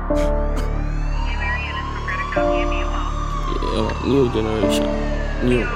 Yeah, new generation. New.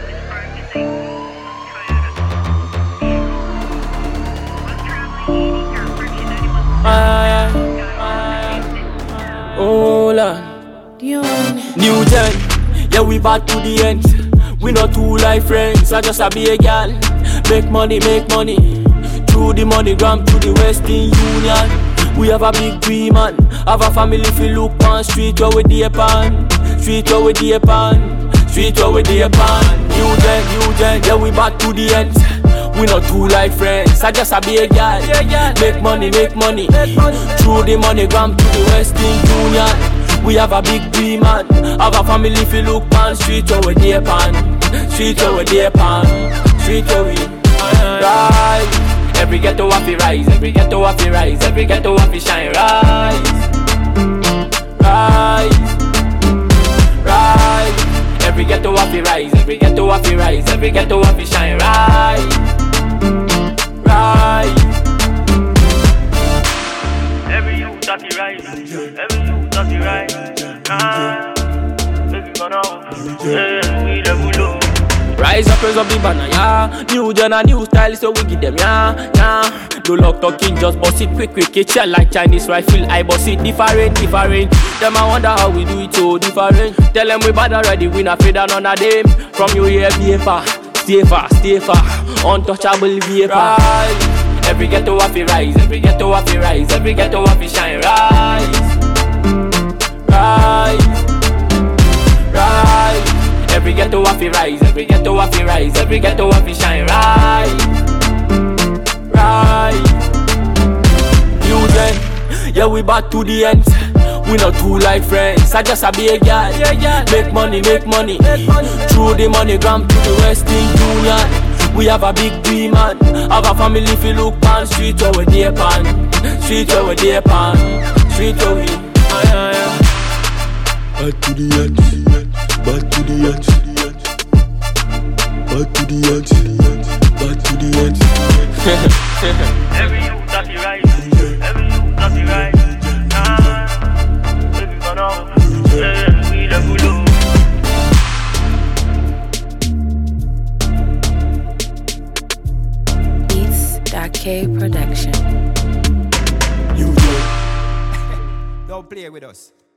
Oh Lord. New gen. Yeah, we back to the end. We not two like friends. I just a be a gal. Make money, make money. Through the money gram to the Western Union. We have a big dream man. Have a family if you look on street where we dey pan. Street where we dey pan. Street where we dey pan. New gen, yeah we back to the end. We not two like friends. I just a be a gal. Make money, make money. Through the money gram to the Western Union. We have a big dream man. Have a family if you look on street where we dey pan. Street where we dey pan. Street where we rise. Every ghetto have to rise, every ghetto have to rise, every ghetto have to shine. Rise, rise, rise. Every ghetto have to rise, every ghetto have to rise, every ghetto have to shine. Rise, rise. Every youth have to rise, every youth have to rise. Baby, gonna we the bull. Rise up, raise up the banner, yeah. New gen and new style, so we give them, yeah, yeah. No luck talking, just bust it quick, quick. It's like Chinese rifle, I bust it different. Them I wonder how we do it so different. Tell them we bad already, we not afraid of none of them. From you here, be far, stay far, untouchable vapor. Rise, every ghetto have to rise, every ghetto have to rise, every ghetto have to shine. Rise, rise, rise. Every ghetto have to rise, every ghetto have to rise, every ghetto have to shine. Rise, rise. New gen, yeah we back to the end. We not two like friends. I just a be a gal. Make money, make money. Through the money gram to the Western Union. We have a big dream man. Have a family if you look on street where we dey pan. Street where we dey pan. Street where we. Back to the end. Back to the end. Back to the end. Back to the end. Every youth have to rise, every youth have to rise. Baby, gonna we the bull. Beats.K Production. You Don't play with us.